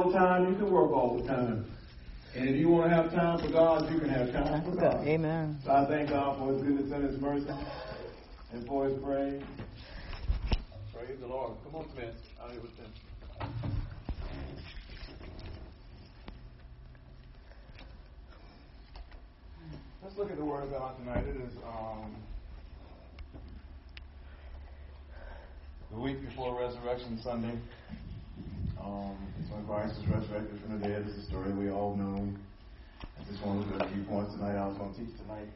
no time, you can work all the time. And if you want to have time for God, you can have time for God. Amen. So I thank God for His goodness and His mercy and for His praise. Praise the Lord. Come on, Smith. Out here with them. Let's look at the Word of God tonight. It is the week before Resurrection Sunday. When Christ was resurrected from the dead is a story we all know. I just want to look at a few points tonight. I was going to teach tonight.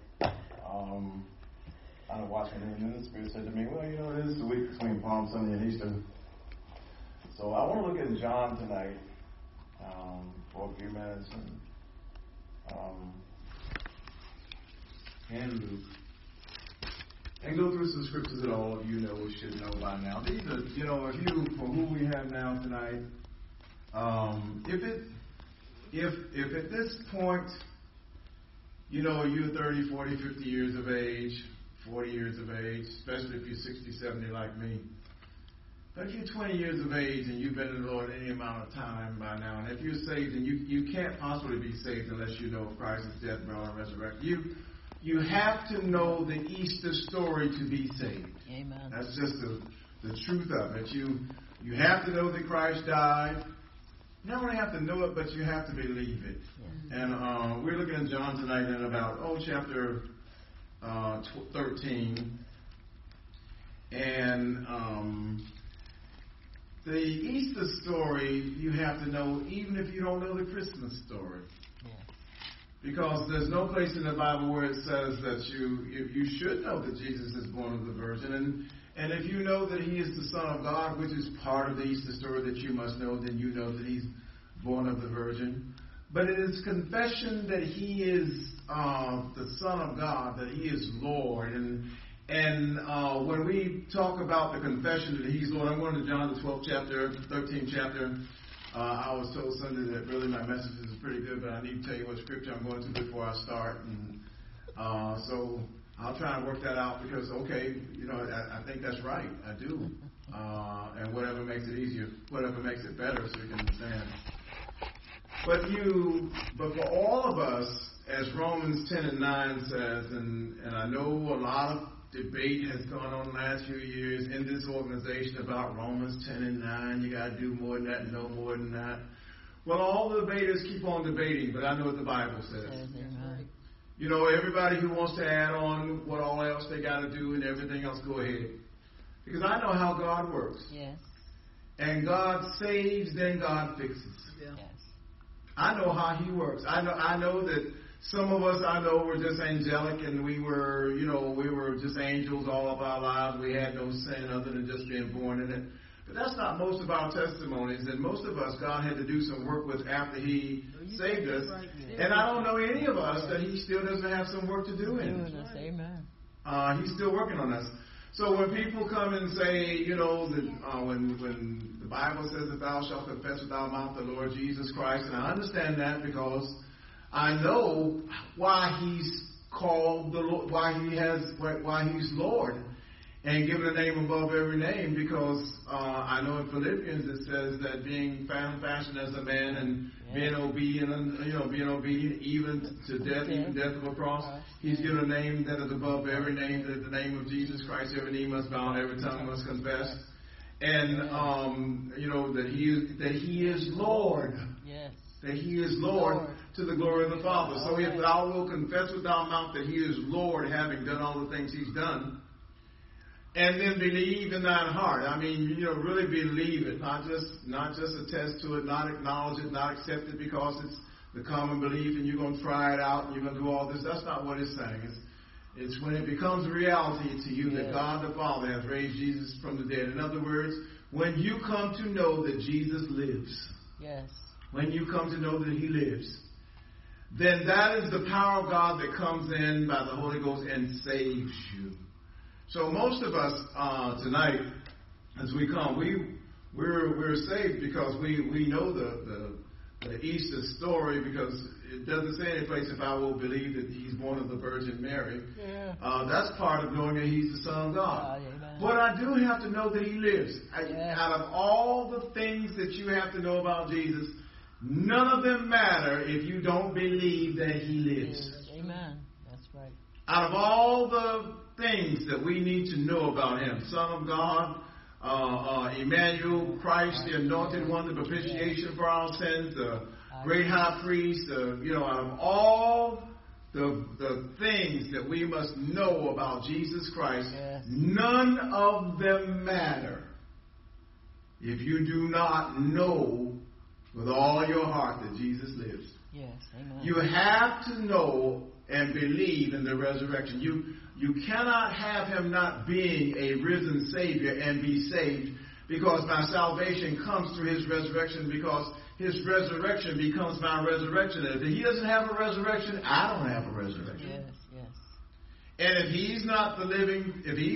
I was watching it, and the Spirit said to me, well, you know, it is the week between Palm Sunday and Easter. So I want to look at John tonight for a few minutes and Luke. And go through some scriptures that all of you know or should know by now. These are, you know, a few for who we have now tonight. If at this point, you know, you're 30, 40, 50 years of age, 40 years of age, especially if you're 60, 70 like me. But if you're 20 years of age and you've been in the Lord any amount of time by now, and if you're saved, and you can't possibly be saved unless you know of Christ's death, burial, and resurrection. You have to know the Easter story to be saved. Amen. That's just the truth of it. You have to know that Christ died. You not only have to know it, but you have to believe it. Yeah. And we're looking at John tonight in about, chapter 13. And the Easter story you have to know even if you don't know the Christmas story. Yeah. Because there's no place in the Bible where it says that you should know that Jesus is born of the Virgin. And if you know that He is the Son of God, which is part of the Easter story that you must know, then you know that He's born of the Virgin. But it is confession that He is the Son of God, that He is Lord. And when we talk about the confession that He's Lord, I'm going to John the 12th chapter, 13th chapter. I was told Sunday that really my message is pretty good, but I need to tell you what scripture I'm going to before I start. And so I'll try and work that out because, I think that's right. I do. And whatever makes it easier, whatever makes it better so you can understand. But for all of us, as Romans 10 and 9 says, and I know a lot of debate has gone on the last few years in this organization about Romans 10 and 9. You got to do more than that and no more than that. Well, all the debaters keep on debating, but I know what the Bible says. You know, everybody who wants to add on what all else they got to do and everything else, go ahead. Because I know how God works. Yes. And God saves, then God fixes. Yes. I know how He works. I know that some of us, were just angelic and we were just angels all of our lives. We had no sin other than just being born in it. But that's not most of our testimonies. And most of us, God had to do some work with after He saved us. Right. And I don't know any of us that He still doesn't have some work to do in. Amen. He's still working on us. So when people come and say, that when the Bible says that thou shalt confess with thy mouth the Lord Jesus Christ, and I understand that because I know why He's called the Lord, why He's Lord, and given a name above every name. Because I know in Philippians it says that being found fashioned as a man and being obedient, even to death, even death of a cross, He's given a name that is above every name. That at the name of Jesus Christ, every knee must bow, and every tongue must confess, and that He is Lord. Yes. That He is Lord to the glory of the Father. So if thou wilt confess with thy mouth that He is Lord, having done all the things He's done, and then believe in thine heart. Really believe it, not just attest to it, not acknowledge it, not accept it because it's the common belief and you're going to try it out and you're going to do all this. That's not what it's saying. It's when it becomes a reality to you that God the Father has raised Jesus from the dead. In other words, when you come to know that Jesus lives. Yes. When you come to know that He lives, then that is the power of God that comes in by the Holy Ghost and saves you. So most of us tonight, as we come, we're saved because we know the Easter story, because it doesn't say any place if I will believe that He's born of the Virgin Mary. Yeah. That's part of knowing that He's the Son of God. But I do have to know that He lives. Out of all the things that you have to know about Jesus, none of them matter if you don't believe that he lives. Amen. That's right. Out of all the things that we need to know about him, Son of God, Emmanuel, Christ, the Anointed One, the propitiation for our sins, the great high priest, out of all the things that we must know about Jesus Christ, none of them matter if you do not know with all your heart that Jesus lives. Yes, amen. You have to know and believe in the resurrection. You cannot have him not being a risen Savior and be saved, because my salvation comes through his resurrection, because his resurrection becomes my resurrection. And if he doesn't have a resurrection, I don't have a resurrection. Yes, yes. And if he's not living,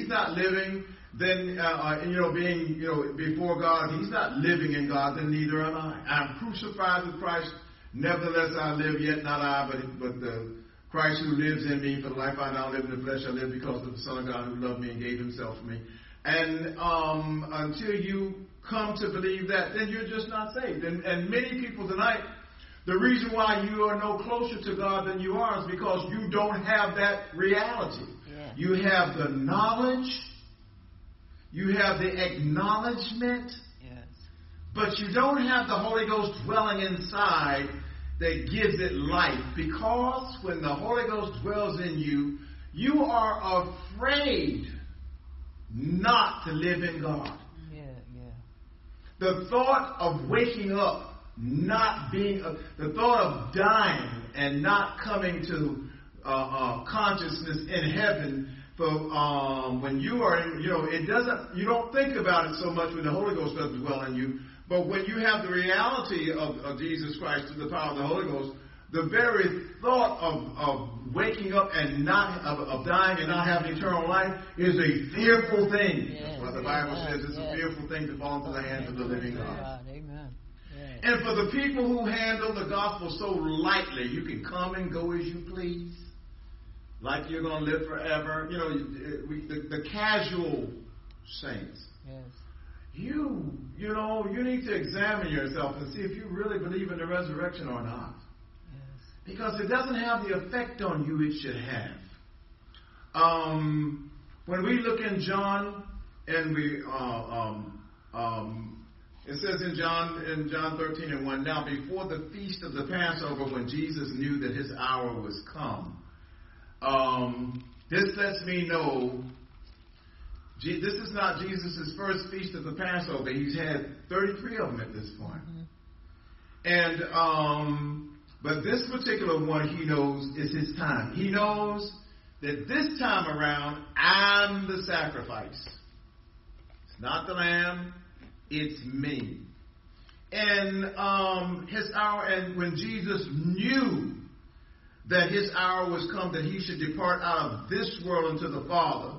then being before God, if he's not living in God, then neither am I. I'm crucified with Christ. Nevertheless, I live, yet not I, but the Christ who lives in me. For the life I now live in the flesh, I live because of the Son of God who loved me and gave himself for me. And until you come to believe that, then you're just not saved. And many people tonight, the reason why you are no closer to God than you are is because you don't have that reality. Yeah. You have the knowledge, you have the acknowledgement, yes, but you don't have the Holy Ghost dwelling inside that gives it life. Because when the Holy Ghost dwells in you, you are afraid not to live in God. Yeah. The thought of waking up, the thought of dying and not coming to consciousness in heaven. For when you are, you don't think about it so much when the Holy Ghost doesn't dwell in you. But when you have the reality of Jesus Christ through the power of the Holy Ghost, the very thought of waking up and of dying and not having eternal life is a fearful thing. Yes, that's what the Bible says. It's a fearful thing to fall into the hands of the living God. Amen. Yes. And for the people who handle the gospel so lightly, you can come and go as you please, like you're going to live forever. The casual saints. Yes. You need to examine yourself and see if you really believe in the resurrection or not. Because it doesn't have the effect on you it should have. When we look in John, and it says in John 13:1, now before the feast of the Passover, when Jesus knew that his hour was come, this lets me know this is not Jesus' first feast of the Passover. He's had 33 of them at this point. Mm-hmm. And but this particular one, he knows, is his time. He knows that this time around, I'm the sacrifice. It's not the lamb, it's me. And his hour, and when Jesus knew that his hour was come, that he should depart out of this world into the Father,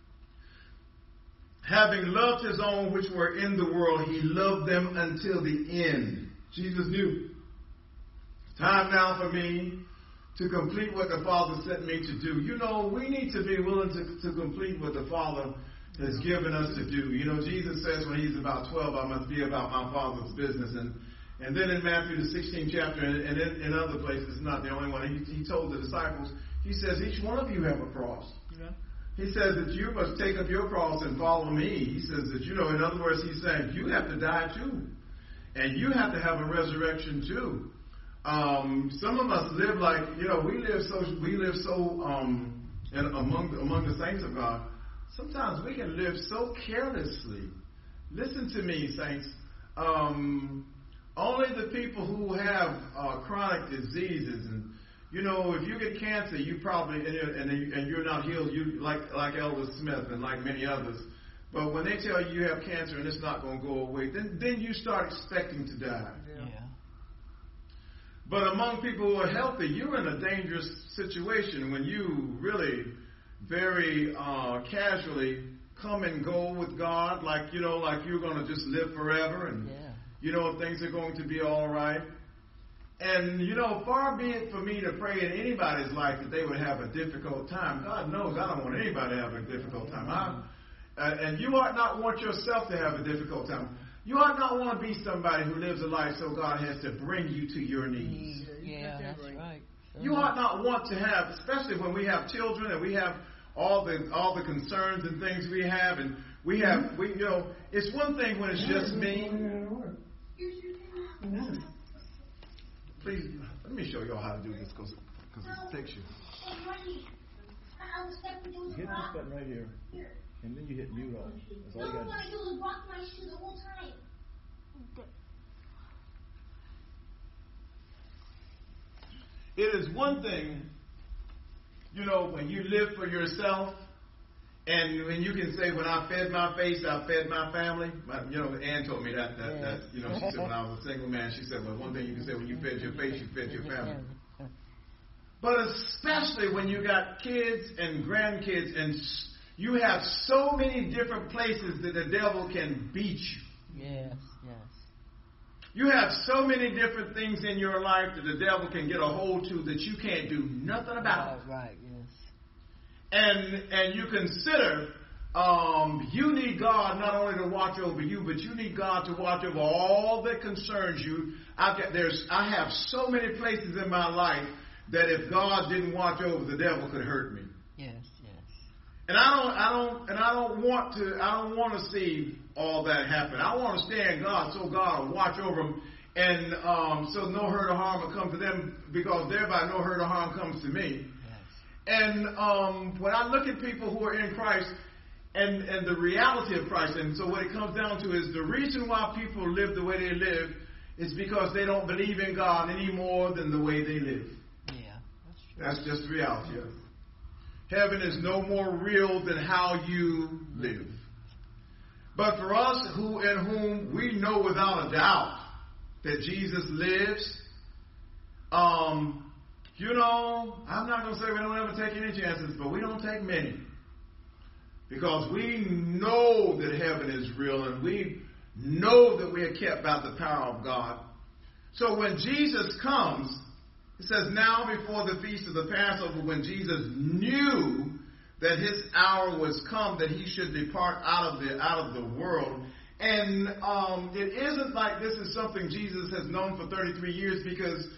having loved his own which were in the world, he loved them until the end. Jesus knew. Time now for me to complete what the Father sent me to do. We need to be willing to complete what the Father has given us to do. Jesus says when he's about 12, I must be about my Father's business. And then in Matthew the 16th chapter, and in other places, it's not the only one, he told the disciples, he says, each one of you have a cross. Yeah. He says that you must take up your cross and follow me. He says that, in other words, he's saying you have to die too. And you have to have a resurrection too. Some of us live like, we live so among the saints of God. Sometimes we can live so carelessly. Listen to me, saints. Only the people who have chronic diseases, and if you get cancer, you probably and you're not healed. You like Elvis Smith and like many others. But when they tell you have cancer and it's not going to go away, then you start expecting to die. Yeah. But among people who are healthy, you're in a dangerous situation when you really very casually come and go with God, like you're going to just live forever, and things are going to be all right. And far be it for me to pray in anybody's life that they would have a difficult time. God knows I don't want anybody to have a difficult time. And you ought not want yourself to have a difficult time. You ought not want to be somebody who lives a life so God has to bring you to your knees. Yeah, that's right. You ought not want to have, especially when we have children and we have all the concerns and things we have, and we it's one thing when it's just me. Please, let me show y'all how to do this because it takes you. Hit this button right here, and then you hit mute off. That's all you got to do. All I do is rock my shoe the whole time. It is one thing, when you live for yourself, and when you can say, when I fed my face, I fed my family. Ann told me that she said when I was a single man, she said, well, one thing you can say, when you fed your face, you fed your family. But especially when you got kids and grandkids, and you have so many different places that the devil can beat you. Yes. You have so many different things in your life that the devil can get a hold to that you can't do nothing about. Right, yes. And you consider you need God not only to watch over you, but you need God to watch over all that concerns you. I have so many places in my life that if God didn't watch over, the devil could hurt me. Yes. And I don't want to see all that happen. I want to stay in God so God will watch over them, and so no hurt or harm will come to them, because thereby no hurt or harm comes to me. Yes. And when I look at people who are in Christ and the reality of Christ, and so what it comes down to is the reason why people live the way they live is because they don't believe in God any more than the way they live. Yeah, that's true. That's just the reality of it. Heaven is no more real than how you live. But for us in whom we know without a doubt that Jesus lives, I'm not going to say we don't ever take any chances, but we don't take many. Because we know that heaven is real, and we know that we are kept by the power of God. So when Jesus comes, it says, now before the feast of the Passover, when Jesus knew that his hour was come, that he should depart out of the world. And it isn't like this is something Jesus has known for 33 years, because,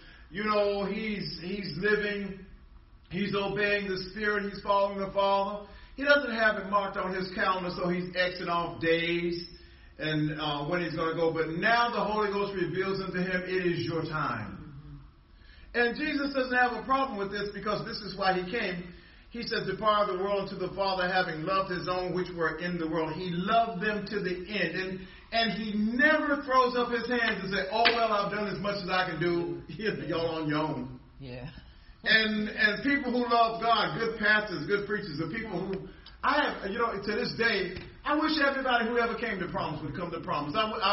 he's living, he's obeying the Spirit, he's following the Father. He doesn't have it marked on his calendar, so he's Xing off days and when he's going to go. But now the Holy Ghost reveals unto him, it is your time. And Jesus doesn't have a problem with this, because this is why he came. He says, depart of the world unto the Father, having loved his own which were in the world. He loved them to the end. And he never throws up his hands and says, oh, well, I've done as much as I can do. Y'all on your own. Yeah. And people who love God, good pastors, good preachers, the people who, I have, to this day, I wish everybody who ever came to Promise would come to Promise.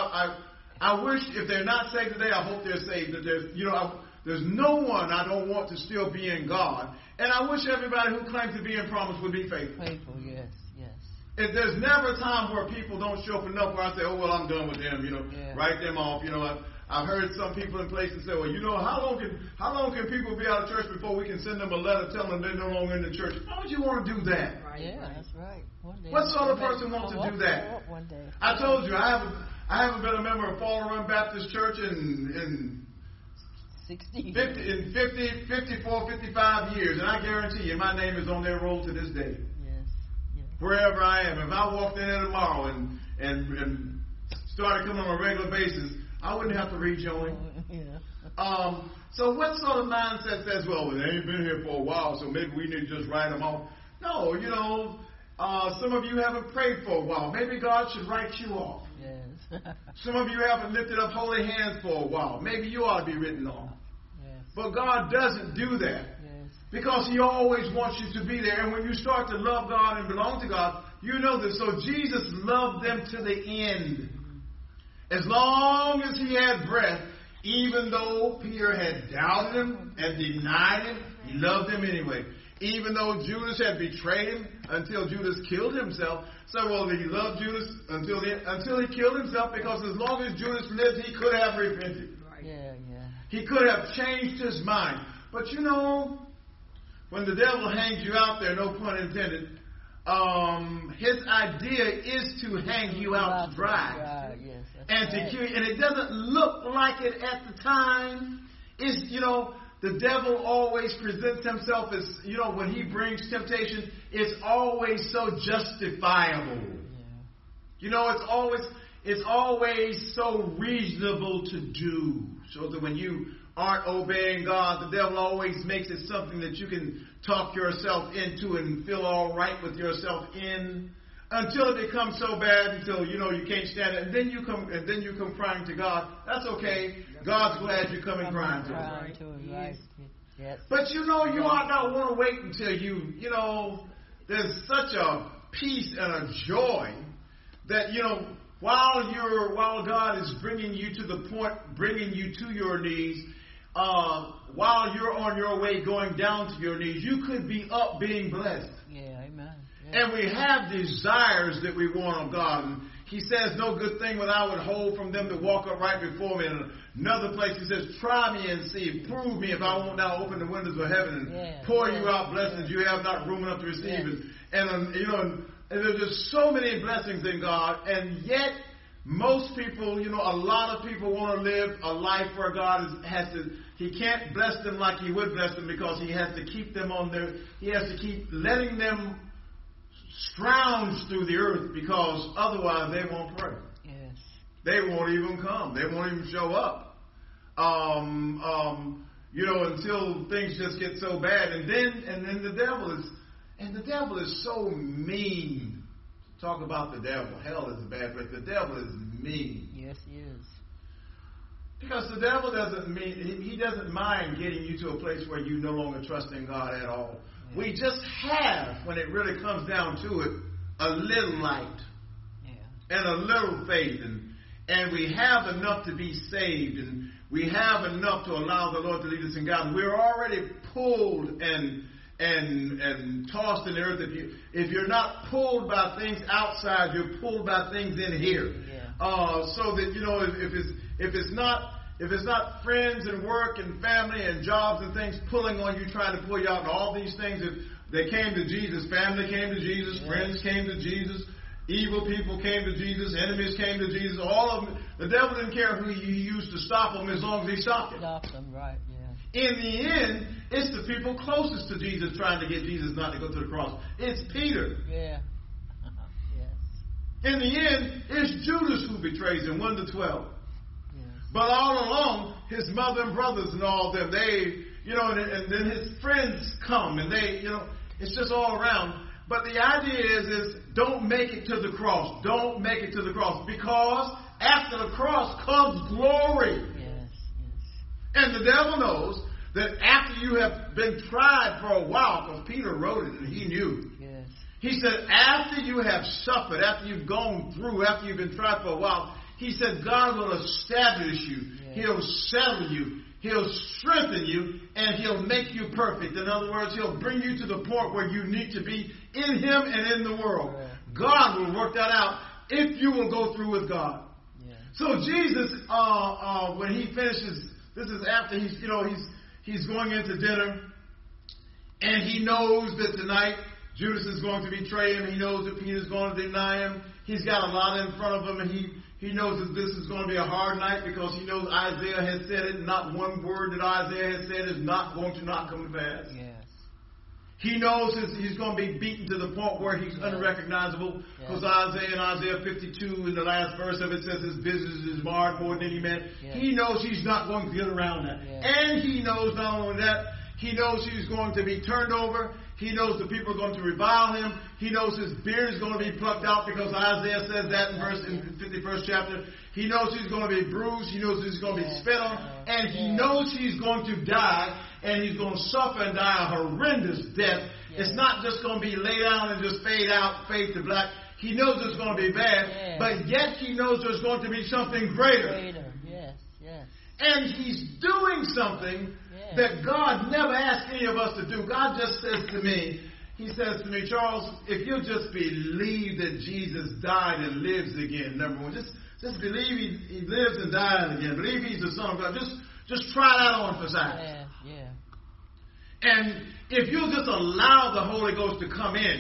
I wish, if they're not saved today, I hope they're saved. That there's no one I don't want to still be in God. And I wish everybody who claims to be in Promise would be faithful. Faithful, yes. If there's never a time where people don't show up enough where I say, oh, well, I'm done with them, write them off. I've heard some people in places say, well, how long can people be out of church before we can send them a letter telling them they're no longer in the church? Why would you want to do that? Yeah, that's right. One day, what sort of person wants to do that? One day. I told you, I haven't been a member of Fall Run Baptist Church in 54, 55 years, and I guarantee you my name is on their roll to this day. Yes. Wherever I am. If I walked in there tomorrow and started coming on a regular basis, I wouldn't have to rejoin. Yeah. So what sort of mindset says, well, they ain't been here for a while, so maybe we need to just write them off? No, some of you haven't prayed for a while. Maybe God should write you off. Yes. Some of you haven't lifted up holy hands for a while. Maybe you ought to be written off. Yes. But God doesn't do that. Yes. Because he always wants you to be there. And when you start to love God and belong to God, you know this. So Jesus loved them to the end. As long as he had breath, even though Peter had doubted him and denied him, he loved him anyway. Even though Judas had betrayed him until Judas killed himself. So, well, he loved Judas until he killed himself, because as long as Judas lived, he could have repented. Yeah. He could have changed his mind. But when the devil hangs you out there, no pun intended, his idea is to hang you out to dry. Yes, And to kill you. And it doesn't look like it at the time. It's, the devil always presents himself as, when he brings temptation, it's always so justifiable. It's always so reasonable to do. So that when you aren't obeying God, the devil always makes it something that you can talk yourself into and feel all right with yourself in, until it becomes so bad, until you can't stand it, and then you come crying to God. That's okay. God's glad you're coming crying to Him. Right. Yes. But you ought not want to wait until there's such a peace and a joy that while God is bringing you to the point, bringing you to your knees, while you're on your way going down to your knees, you could be up being blessed. Yeah, amen. Yeah. And we have desires that we want of God. And He says, no good thing would I withhold from them that walk upright before me. And another place He says, try me and see, prove me if I won't now open the windows of heaven and pour you out blessings you have not room enough to receive. And there's just so many blessings in God. And yet, most people, a lot of people want to live a life where God He can't bless them like He would bless them, because He has to keep them He has to keep letting them scrounge through the earth, because otherwise they won't pray. Yes. They won't even come. They won't even show up. Until things just get so bad. And then the devil is so mean. Talk about the devil. Hell is a bad place. The devil is mean. Yes, he is. Because the devil he doesn't mind getting you to a place where you no longer trust in God at all. Yeah. We just have, when it really comes down to it, a little light. Yeah. And a little faith. And we have enough to be saved. And we have enough to allow the Lord to lead us in God. We're already pulled and tossed in the earth. If you're not pulled by things outside, you're pulled by things in here. Yeah. So that if it's not friends and work and family and jobs and things pulling on you, trying to pull you out, and all these things, if they came to Jesus, family came to Jesus, friends came to Jesus, evil people came to Jesus, enemies came to Jesus, all of them. The devil didn't care who he used to stop them, as long as he stopped it. Stop them, right? Yeah. In the end, it's the people closest to Jesus trying to get Jesus not to go to the cross. It's Peter. Yeah. Yes. In the end, it's Judas who betrays him, 1 to 12. Yes. But all along, his mother and brothers and all them, and then his friends come, and it's just all around. But the idea is don't make it to the cross. Don't make it to the cross, because after the cross comes glory. Yes. And the devil knows that after you have been tried for a while, because Peter wrote it and he knew. Yes. He said, after you have suffered, after you've gone through, after you've been tried for a while, he said, God will establish you. Yes. He'll settle you. He'll strengthen you, and He'll make you perfect. In other words, He'll bring you to the point where you need to be in Him and in the world. Yes. God will work that out if you will go through with God. Yes. So Jesus, when He finishes, this is after he's going into dinner, and He knows that tonight Judas is going to betray Him. He knows that Peter's going to deny Him. He's got a lot in front of Him, and he knows that this is going to be a hard night, because he knows Isaiah has said it. Not one word that Isaiah has said is not going to not come to pass. Yes. He knows he's going to be beaten to the point where he's unrecognizable, because Isaiah in Isaiah 52, in the last verse of it, says his business is marred more than any man. Yes. He knows he's not going to get around that. Yes. And he knows not only that, he knows he's going to be turned over. He knows the people are going to revile him. He knows his beard is going to be plucked out, because Isaiah says that in the 51st chapter. He knows he's going to be bruised. He knows he's going to be spit on. And he knows he's going to die, and he's going to suffer and die a horrendous death. It's not just going to be lay down and just fade to black. He knows it's going to be bad, but yet he knows there's going to be something greater. Yes. And he's doing something that God never asked any of us to do. God just says to me, He says to me, Charles, if you'll just believe that Jesus died and lives again, number one, just believe He lives and dies again. Believe He's the Son of God. Just try that on for size. Yeah. And if you'll just allow the Holy Ghost to come in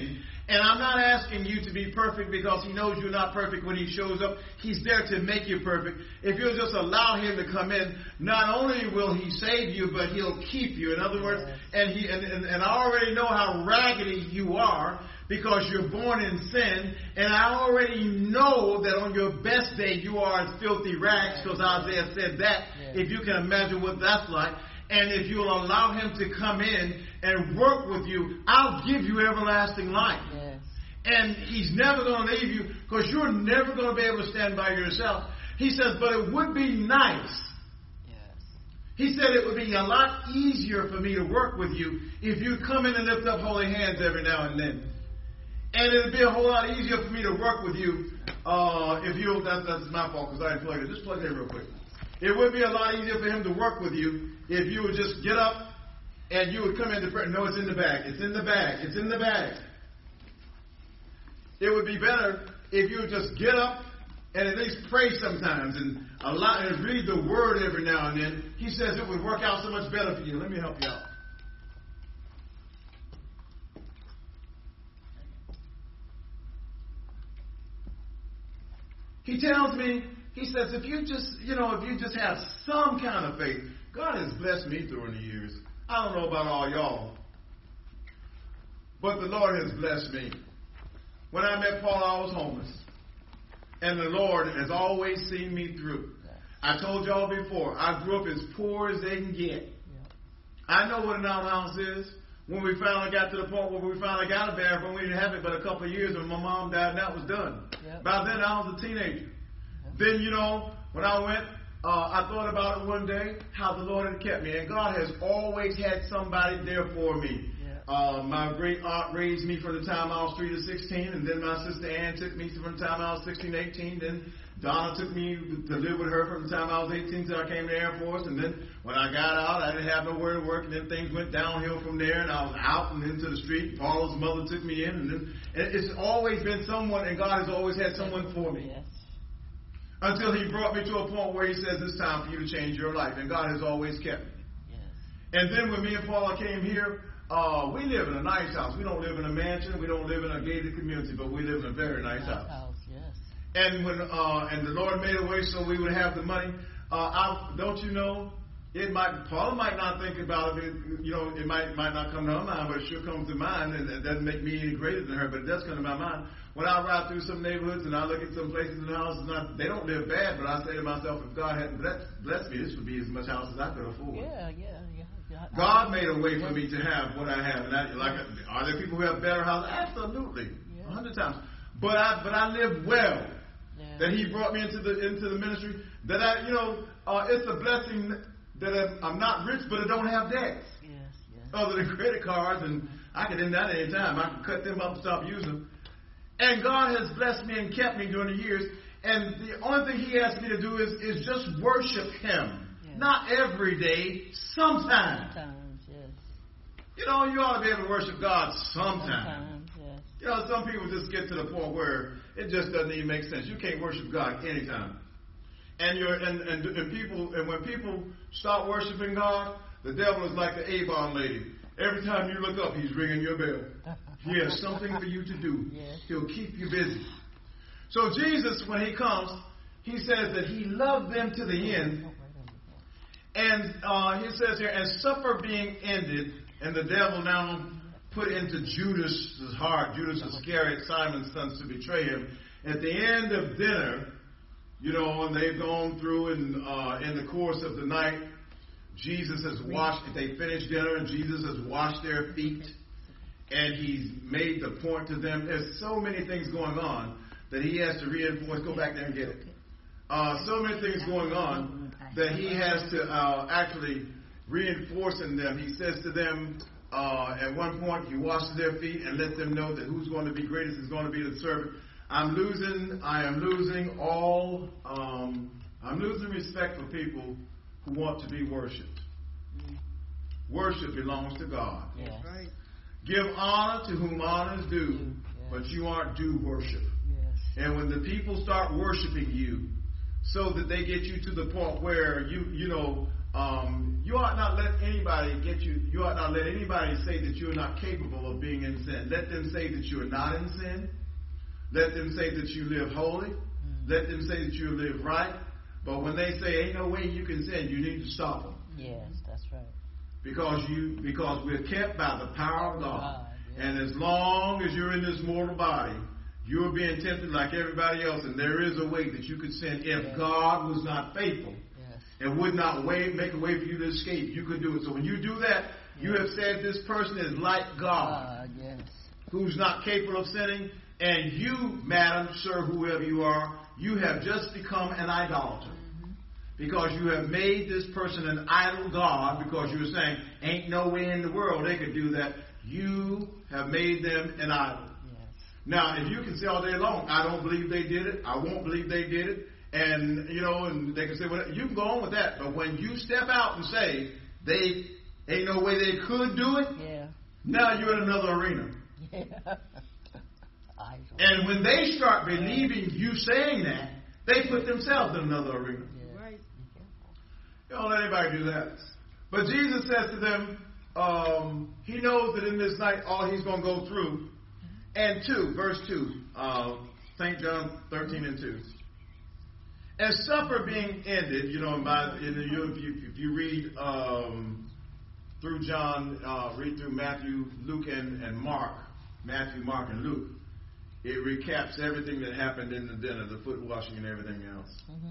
And I'm not asking you to be perfect because he knows you're not perfect when he shows up. He's there to make you perfect. If you'll just allow him to come in, not only will he save you, but he'll keep you. In other words, and I already know how raggedy you are because you're born in sin. And I already know that on your best day you are as filthy rags, because Isaiah said that, if you can imagine what that's like. And if you'll allow him to come in and work with you, I'll give you everlasting life. Yes. And he's never going to leave you, because you're never going to be able to stand by yourself. He says, but it would be nice. Yes. He said it would be a lot easier for me to work with you if you come in and lift up holy hands every now and then. And it would be a whole lot easier for me to work with you if you, that's my fault because I didn't plug it. Just plug it in real quick. It would be a lot easier for him to work with you if you would just get up and you would come into prayer. No, it's in the bag. It's in the bag. It's in the bag. It would be better if you would just get up and at least pray sometimes and read the word every now and then. He says it would work out so much better for you. Let me help you out. He tells me, he says, if you just have some kind of faith, God has blessed me during the years. I don't know about all y'all, but the Lord has blessed me. When I met Paula, I was homeless, and the Lord has always seen me through. I told y'all before, I grew up as poor as they can get. I know what an outhouse is. When we finally got to the point where we finally got a bathroom, we didn't have it but a couple of years when my mom died, and that was done. By then, I was a teenager. Then, when I went, I thought about it one day, how the Lord had kept me. And God has always had somebody there for me. My great aunt raised me from the time I was 3 to 16, and then my sister Ann took me from the time I was 16 to 18. Then Donna took me to live with her from the time I was 18 till I came to the Air Force. And then when I got out, I didn't have nowhere to work, and then things went downhill from there, and I was out and into the street. Paula's mother took me in, and it's always been someone, and God has always had someone for me. Yes. Until he brought me to a point where he says it's time for you to change your life. And God has always kept me. Yes. And then when me and Paula came here, we live in a nice house. We don't live in a mansion. We don't live in a gated community, but we live in a very nice house. Yes. And when and the Lord made a way so we would have the money. Don't you know? Paula might not think about it. It might not come to her mind, but it sure comes to mind, and it doesn't make me any greater than her, but it does come to my mind. When I ride through some neighborhoods and I look at some places in the houses, they don't live bad, but I say to myself, if God hadn't blessed me, this would be as much house as I could afford. Yeah. God made a way for me to have what I have. And are there people who have better houses? Absolutely, 100 times. But I live well. Yeah. That He brought me into the ministry. That it's a blessing that I'm not rich, but I don't have debts. Yes. Other than credit cards, and I can end that at any time. I can cut them up and stop using them. And God has blessed me and kept me during the years. And the only thing He asks me to do is just worship Him. Yes. Not every day, sometimes. Sometimes, yes. You ought to be able to worship God sometimes. Yes. Some people just get to the point where it just doesn't even make sense. You can't worship God anytime. And when people start worshiping God, the devil is like the Avon lady. Every time you look up, he's ringing your bell. He has something for you to do. Yes. He'll keep you busy. So Jesus, when He comes, He says that He loved them to the end. And He says here, and supper being ended, and the devil now put into Judas' heart, Judas Iscariot, Simon's son, to betray Him. At the end of dinner, and they've gone through and in the course of the night, Jesus has they finished dinner and Jesus has washed their feet, and He's made the point to them. There's so many things going on that He has to reinforce. Go back there and get it. So many things going on that He has to actually reinforce in them. He says to them at one point, He washes their feet and let them know that who's going to be greatest is going to be the servant. I am losing respect for people who want to be worshipped. Worship belongs to God. Yes. Right? Give honor to whom honor is due, but you aren't due worship. Yes. And when the people start worshiping you, so that they get you to the point where you ought not let anybody get you. You ought not let anybody say that you're not capable of being in sin. Let them say that you are not in sin. Let them say that you live holy. Let them say that you live right. But when they say ain't no way you can sin, you need to stop them. Yes, that's right. Because we're kept by the power of God. Yes. And as long as you're in this mortal body, you're being tempted like everybody else. And there is a way that you could sin if God was not faithful. And would not make a way for you to escape. You could do it. So when you do that, you have said this person is like God, who's not capable of sinning. And you, madam, sir, whoever you are, you have just become an idolater. Because you have made this person an idol god, because you were saying, ain't no way in the world they could do that. You have made them an idol. Yes. Now, if you can say all day long, I don't believe they did it, I won't believe they did it, and, and they can say, well, you can go on with that. But when you step out and say, they ain't no way they could do it, now you're in another arena. And when they start believing you saying that, they put themselves in another arena. Right. You don't let anybody do that. But Jesus says to them, he knows that in this night all he's going to go through. And verse 2, St. John 13:2. As supper being ended, if you read through John, read through Matthew, Luke, and Mark, Matthew, Mark, and Luke, it recaps everything that happened in the dinner, the foot washing and everything else.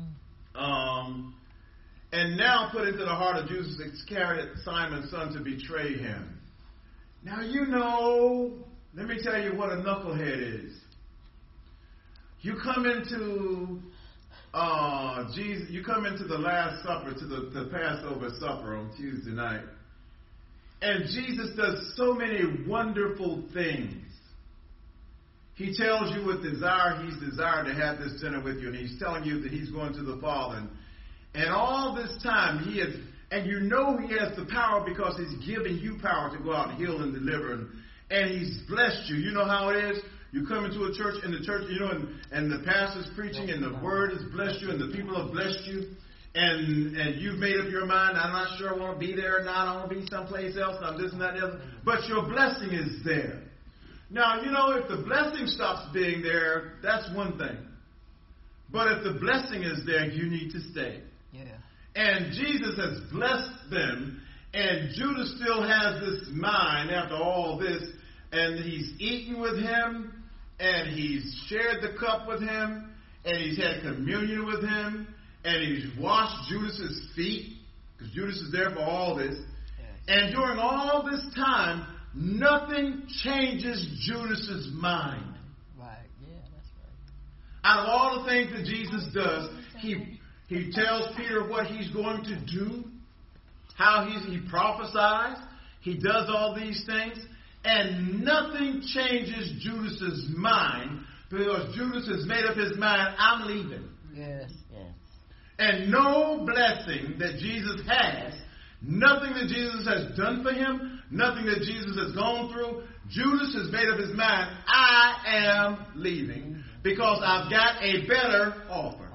And now put into the heart of Judas Iscariot, Simon's son, to betray him. Now let me tell you what a knucklehead is. You come into Jesus. You come into the Last Supper, to the Passover supper on Tuesday night, and Jesus does so many wonderful things. He tells you with desire, he's desired to have this dinner with you, and he's telling you that he's going to the Father. And all this time, he has the power because he's giving you power to go out and heal and deliver, and he's blessed you. You know how it is? You come into a church, and the church, and the pastor's preaching, and the word has blessed you, and the people have blessed you, and you've made up your mind, I'm not sure I want to be there or not, I want to be someplace else, I'm this and that and the other. But your blessing is there. Now, if the blessing stops being there, that's one thing. But if the blessing is there, you need to stay. Yeah. And Jesus has blessed them, and Judas still has this mind after all this, and he's eaten with him, and he's shared the cup with him, and he's had communion with him, and he's washed Judas's feet, because Judas is there for all this. Yes. And during all this time, nothing changes Judas's mind. Right, yeah, that's right. Out of all the things that Jesus does, he tells Peter what he's going to do, how he prophesies, he does all these things, and nothing changes Judas's mind, because Judas has made up his mind, I'm leaving. Yes, yes. And no blessing that Jesus has, nothing that Jesus has done for him, nothing that Jesus has gone through, Judas has made up his mind, I am leaving because I've got a better offer.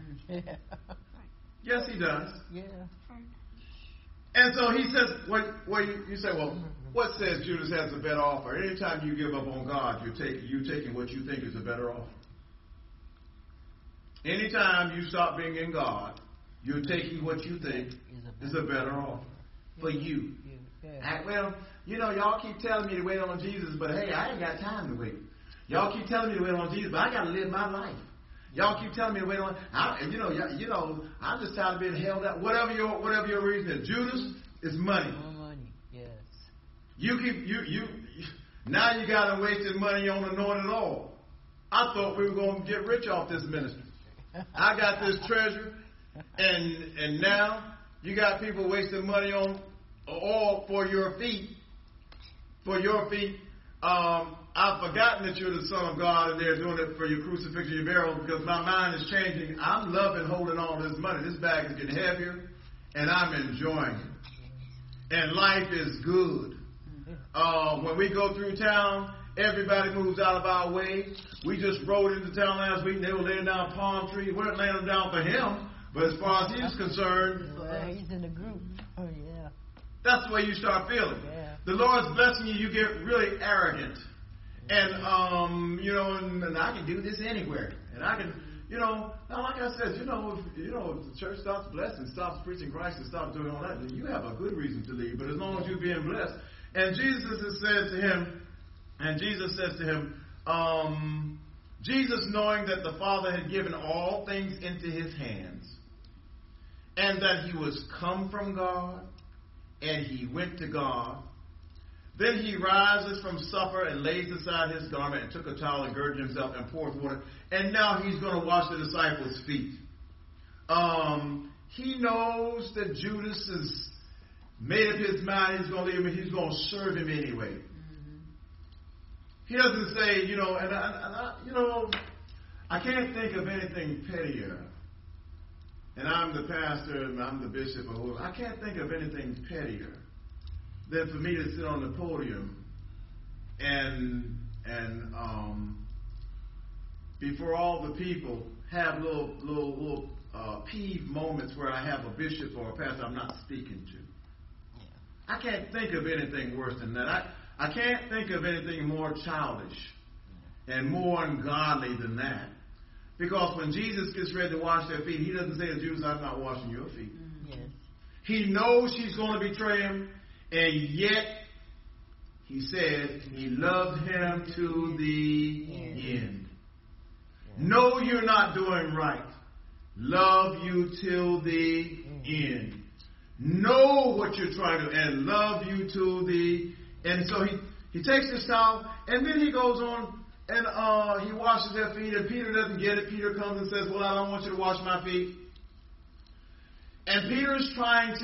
Yes, he does. Yeah. And so he says, you say, well, what says Judas has a better offer? Anytime you give up on God, you're taking what you think is a better offer. Anytime you stop being in God, you're taking what you think is a better offer for you. Y'all keep telling me to wait on Jesus, but hey, I ain't got time to wait. Y'all keep telling me to wait on Jesus, but I got to live my life. Y'all keep telling me to wait on. I'm just tired of being held out. Whatever your reason is, Judas is money. More money, yes. Now you got to wasting money on anointed oil. I thought we were going to get rich off this ministry. I got this treasure, and now you got people wasting money on oil for your feet. For your feet. I've forgotten that you're the Son of God and they're doing it for your crucifixion, your burial, because my mind is changing. I'm loving holding all this money. This bag is getting heavier, and I'm enjoying it. And life is good. When we go through town, everybody moves out of our way. We just rode into town last week, and they were laying down palm trees. We weren't laying them down for him. But as far as he's concerned, Well, he's in the group. Oh, yeah. that's the way you start feeling. Yeah. The Lord's blessing you, you get really arrogant. And, and I can do this anywhere. And I can, now like I said, if the church stops blessing, stops preaching Christ, and stops doing all that, then you have a good reason to leave. But as long as you're being blessed. And Jesus has said to him, Jesus says to him, Jesus, knowing that the Father had given all things into his hands, and that he was come from God, and he went to God, then he rises from supper and lays aside his garment and took a towel and girded himself and poured water. And now he's going to wash the disciples' feet. He knows that Judas has made up his mind he's going to leave him and he's going to serve him anyway. He doesn't say, I can't think of anything pettier. And I'm the pastor and I'm the bishop. I can't think of anything pettier than for me to sit on the podium and before all the people have little peeve moments where I have a bishop or a pastor I'm not speaking to. I can't think of anything worse than that. I can't think of anything more childish and more ungodly than that. Because when Jesus gets ready to wash their feet, he doesn't say to Judas, I'm not washing your feet. Yes. He knows she's going to betray him, and yet he said he loved him to the end. No, you're not doing right. Love you till the end. Know what you're trying to, and love you to the end. So he takes this towel, and then he goes on, and he washes their feet, and Peter doesn't get it. Peter comes and says, well, I don't want you to wash my feet. And Peter's trying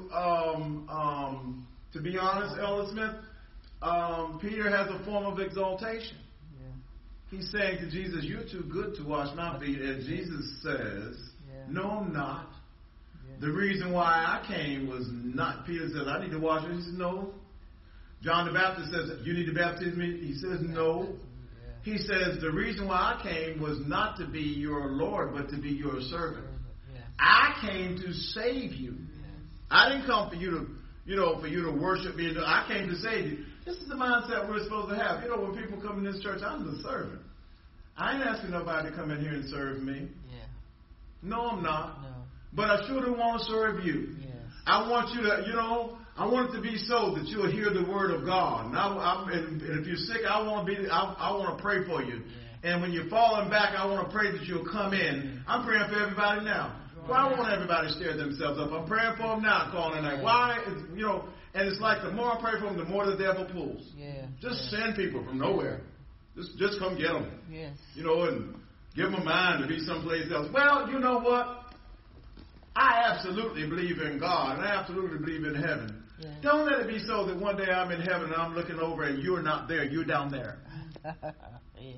to be honest, Elder Smith, Peter has a form of exaltation. Yeah. He's saying to Jesus, you're too good to wash my feet. And Jesus says, no, I'm not. Yeah. The reason why I came was not, Peter says, I need to wash you. He says, no. John the Baptist says, you need to baptize me. He says, no. He says, the reason why I came was not to be your Lord, but to be your servant. I came to save you. I didn't come for you to worship me. I came to save you. This is the mindset we're supposed to have. When people come in this church, I'm the servant. I ain't asking nobody to come in here and serve me. Yeah. No, I'm not. No. But I sure do want to serve you. Yes. I want you to, I want it to be so that you'll hear the word of God. And if you're sick, I want to pray for you. Yeah. And when you're falling back, I want to pray that you'll come in. I'm praying for everybody now. Why won't everybody stir themselves up? I'm praying for them now, calling night. Why? And it's like the more I pray for them, the more the devil pulls. Yeah. Just send people from nowhere. Just come get them. Yes. And give them a mind to be someplace else. Well, you know what? I absolutely believe in God, and I absolutely believe in heaven. Yeah. Don't let it be so that one day I'm in heaven and I'm looking over and you're not there. You're down there. Yeah.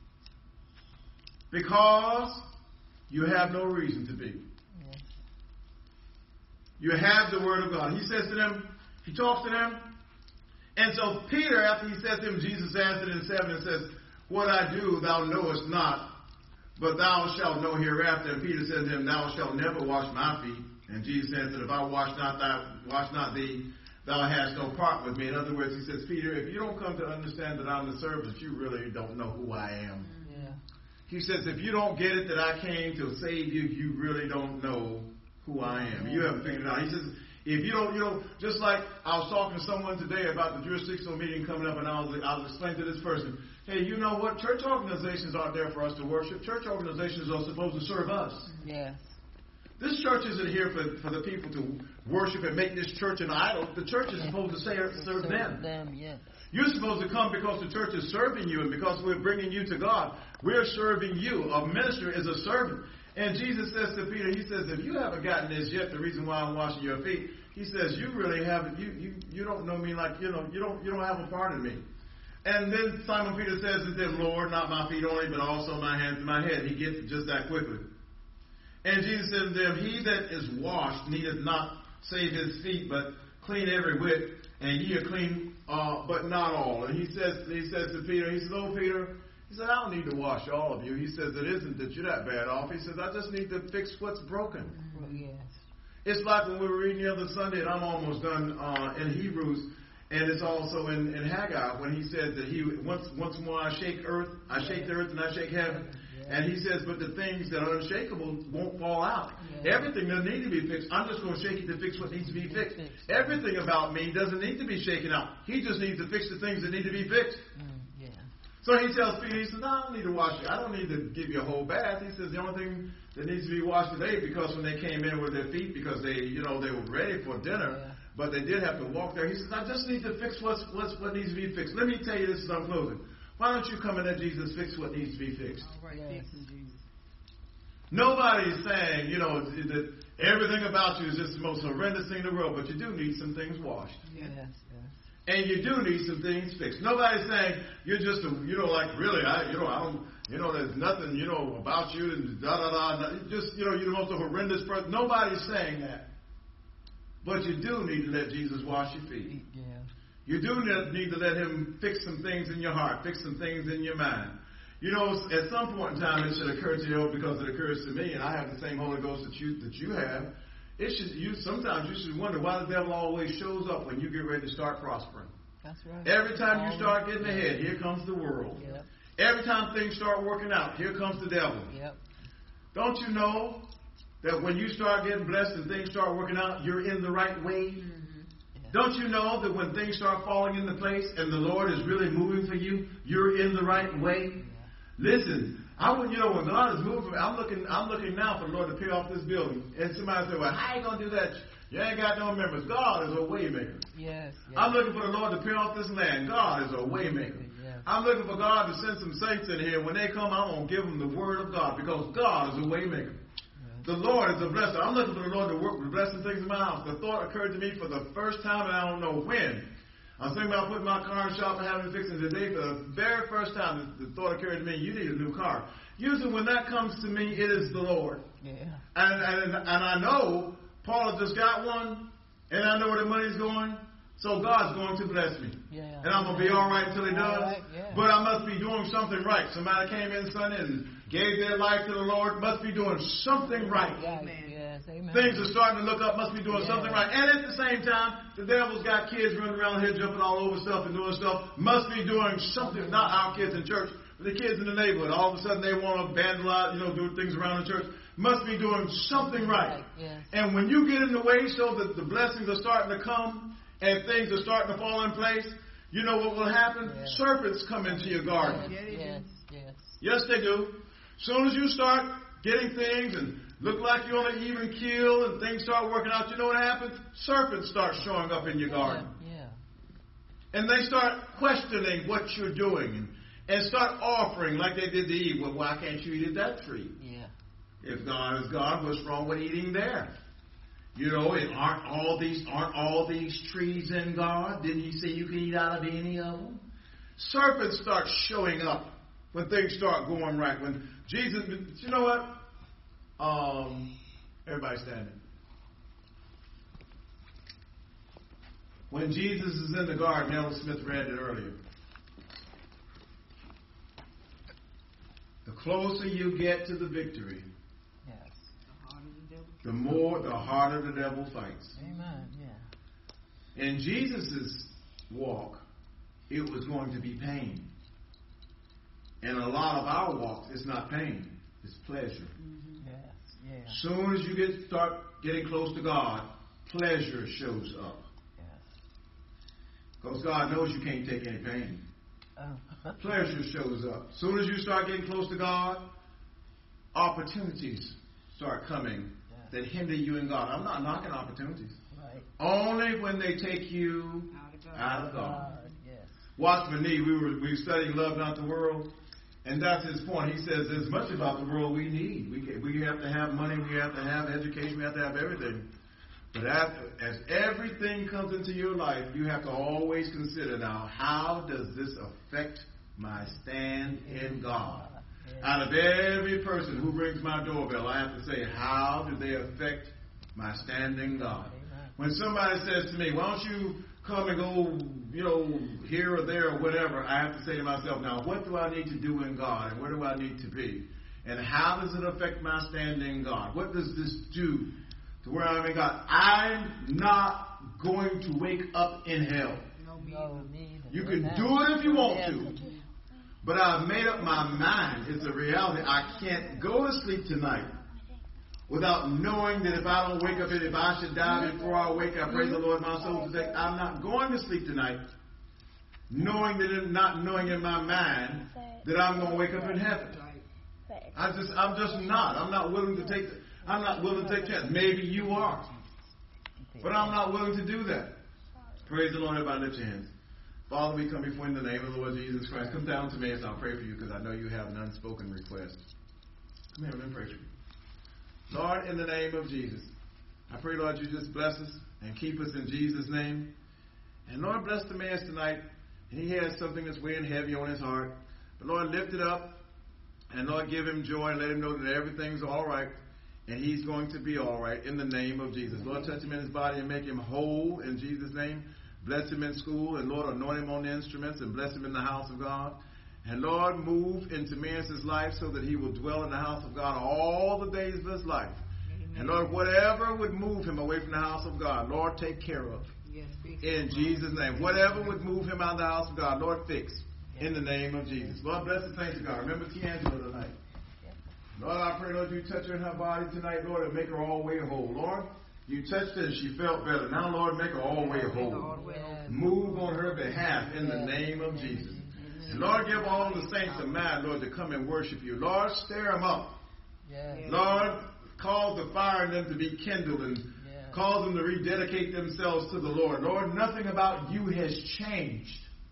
Because you have no reason to be. Yes. You have the word of God. He says to them, he talks to them. And so Peter, after he says to him, Jesus answered in 7 and says, what I do thou knowest not, but thou shalt know hereafter. And Peter said to him, thou shalt never wash my feet. And Jesus answered, if I wash not thee, thou hast no part with me. In other words, he says, Peter, if you don't come to understand that I'm the servant, you really don't know who I am. Yeah. He says, if you don't get it that I came to save you, you really don't know who I am. You haven't figured it out. He says, if you don't, just like I was talking to someone today about the jurisdictional meeting coming up, and I was explaining to this person, hey, you know what? Church organizations aren't there for us to worship. Church organizations are supposed to serve us. Yes. This church isn't here for the people to worship and make this church an idol. The church is supposed to serve them. Yes. You're supposed to come because the church is serving you and because we're bringing you to God. We're serving you. A minister is a servant. And Jesus says to Peter, he says, if you haven't gotten this yet, the reason why I'm washing your feet, he says, you really haven't, you don't know me like, you don't have a part in me. And then Simon Peter says to them, Lord, not my feet only, but also my hands and my head. He gets it just that quickly. And Jesus said to them, he that is washed needeth not save his feet, but clean every whit, and ye are clean, but not all. And he says to Peter, he says, oh, Peter, He said, I don't need to wash all of you. He says, it isn't that you're that bad off. He says, I just need to fix what's broken. Yes. It's like when we were reading the other Sunday, and I'm almost done in Hebrews, and it's also in Haggai when he said that he once more I shake the earth and I shake heaven. And he says, but the things that are unshakable won't fall out. Everything doesn't need to be fixed. I'm just going to shake it to fix what needs to be fixed. Everything about me doesn't need to be shaken out. He just needs to fix the things that need to be fixed. So he tells Peter, he says, no, I don't need to wash you. I don't need to give you a whole bath. He says, the only thing that needs to be washed today, because when they came in with their feet, because they were ready for dinner, but they did have to walk there. He says, I just need to fix what needs to be fixed. Let me tell you this as I'm closing. Why don't you come and let Jesus fix what needs to be fixed? All right, fixing Jesus. Nobody's saying, that everything about you is just the most horrendous thing in the world, but you do need some things washed. Yes. And you do need some things fixed. Nobody's saying you're just really, I don't, there's nothing, about you and just, you're the most horrendous person. Nobody's saying that. But you do need to let Jesus wash your feet. Yeah. You do need to let him fix some things in your heart, fix some things in your mind. At some point in time, it should occur to you, because it occurs to me, and I have the same Holy Ghost that you have. Sometimes you should wonder why the devil always shows up when you get ready to start prospering. That's right. Every time you start getting ahead, here comes the world. Yep. Every time things start working out, here comes the devil. Yep. Don't you know that when you start getting blessed and things start working out, you're in the right way? Yeah. Don't you know that when things start falling into place and the Lord is really moving for you, you're in the right way? Yeah. Listen, when God is moving for me, I'm looking now for the Lord to pay off this building. And somebody said, well, how you going to do that? You ain't got no members. God is a way maker. Yes. I'm looking for the Lord to pay off this land. God is a way maker. Yes. I'm looking for God to send some saints in here. When they come, I'm going to give them the word of God, because God is a way maker. The Lord is a blesser. I'm looking for the Lord to work with blessing things in my house. The thought occurred to me for the first time, and I don't know when. I was thinking about putting my car in the shop and having it fixed today. For the very first time, the thought occurred to me, you need a new car. Usually when that comes to me, it is the Lord. Yeah. And I know Paula just got one, and I know where the money's going. So God's going to bless me. Yeah. And I'm going to be all right until he does. Right, yeah. But I must be doing something right. Somebody came in Sunday and gave their life to the Lord. Must be doing something right. Amen. Yes, amen. Things are starting to look up. Must be doing something right. And at the same time, the devil's got kids running around here jumping all over stuff and doing stuff. Must be doing something. Not our kids in church, but the kids in the neighborhood. All of a sudden they want to vandalize, do things around the church. Must be doing something right. Yes. And when you get in the way so that the blessings are starting to come and things are starting to fall in place, you know what will happen? Yes. Serpents come into your garden. Yes. Yes, they do. As soon as you start getting things and look like you're on an even keel and things start working out, you know what happens? Serpents start showing up in your garden. Yeah. And they start questioning what you're doing and start offering like they did to Eve. Well, why can't you eat at that tree? Yeah. If God is God, what's wrong with eating there? Aren't all these trees in God? Didn't he say you can eat out of any of them? Serpents start showing up when things start going right. When Jesus, you know what? Everybody standing. When Jesus is in the garden, Elder Smith read it earlier. The closer you get to the victory, the harder the devil fights. Amen. Yeah. In Jesus' walk, it was going to be pain. And a lot of our walks, it's not pain, it's pleasure. Mm-hmm. Yes. Yeah. Soon as you start getting close to God, pleasure shows up. Yes. Because God knows you can't take any pain. Oh. Pleasure shows up. Soon as you start getting close to God, opportunities start coming that hinder you in God. I'm not knocking opportunities. Right. Only when they take you out of God. Yes. Watchman Nee, we were studying Love Not the World, and that's his point. He says there's much about the world we need. We have to have money, we have to have education, we have to have everything. But as everything comes into your life, you have to always consider now, how does this affect my stand in God? Out of every person who rings my doorbell, I have to say, how do they affect my stand in God? When somebody says to me, why don't you come and go, here or there or whatever, I have to say to myself, now, what do I need to do in God? And where do I need to be? And how does it affect my standing in God? What does this do to where I'm in God? I'm not going to wake up in hell. No, me either. You can do it if you want to. But I've made up my mind. It's a reality. I can't go to sleep tonight without knowing that if I don't wake up, if I should die before I wake, I praise the Lord, my soul today. I'm not going to sleep tonight, knowing that, not knowing in my mind that I'm going to wake up in heaven. I'm just not. I'm not willing to take. I'm not willing to take chance. Maybe you are, but I'm not willing to do that. Praise the Lord. Everybody, lift your hands. Father, we come before you in the name of the Lord Jesus Christ. Come down to me as I'll pray for you, because I know you have an unspoken request. Come here, let me pray for you. Lord, in the name of Jesus, I pray, Lord, you just bless us and keep us in Jesus' name. And Lord, bless the man tonight. And he has something that's weighing heavy on his heart. But Lord, lift it up. And Lord, give him joy and let him know that everything's all right. And he's going to be all right in the name of Jesus. Lord, touch him in his body and make him whole in Jesus' name. Bless him in school. And Lord, anoint him on the instruments and bless him in the house of God. And Lord, move into man's life so that he will dwell in the house of God all the days of his life. Amen. And Lord, whatever would move him away from the house of God, Lord, take care of. Yes, in Jesus' name. Whatever would move him out of the house of God, Lord, fix. In the name of Jesus. Lord, bless the saints of God. Remember Tiangela tonight. Lord, I pray, Lord, you touch her in her body tonight, Lord, and make her all way whole. Lord, you touched her and she felt better. Now, Lord, make her all way whole. Move on her behalf in the name of Jesus. And Lord, give all the saints a mind, Lord, to come and worship you. Lord, stir them up. Lord, cause the fire in them to be kindled and cause them to rededicate themselves to the Lord. Lord, nothing about you has changed.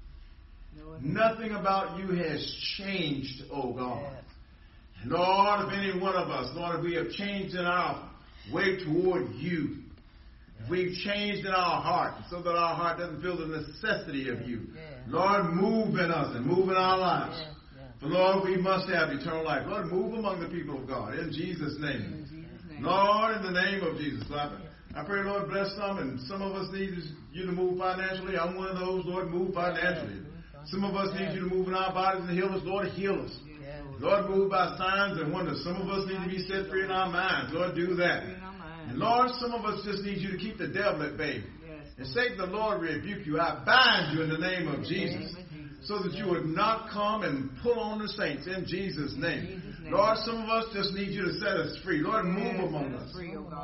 Nothing about you has changed, oh God. And Lord, if any one of us, Lord, if we have changed in our way toward you, if we've changed in our heart so that our heart doesn't feel the necessity of you, Lord, move in us and move in our lives. For Lord, we must have eternal life. Lord, move among the people of God in Jesus' name. Lord, in the name of Jesus. I pray, Lord, bless some, and some of us need you to move financially. I'm one of those. Lord, move financially. Some of us need you to move in our bodies and heal us. Lord, heal us. Lord, move by signs and wonders. Some of us need to be set free in our minds. Lord, do that. And Lord, some of us just need you to keep the devil at bay. And Satan, the Lord, rebuke you. I bind you in the name of Jesus, so that you would not come and pull on the saints in Jesus' name. Lord, some of us just need you to set us free. Lord, move among us.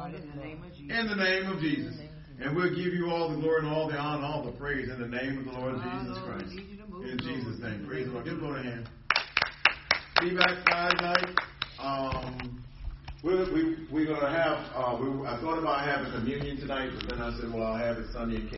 In the name of Jesus. And we'll give you all the glory and all the honor and all the praise in the name of the Lord Jesus Christ. In Jesus' name. Praise the Lord. Give the Lord a hand. Be back Friday night. We're going to have, I thought about having communion tonight, but then I said, well, I'll have it Sunday in case.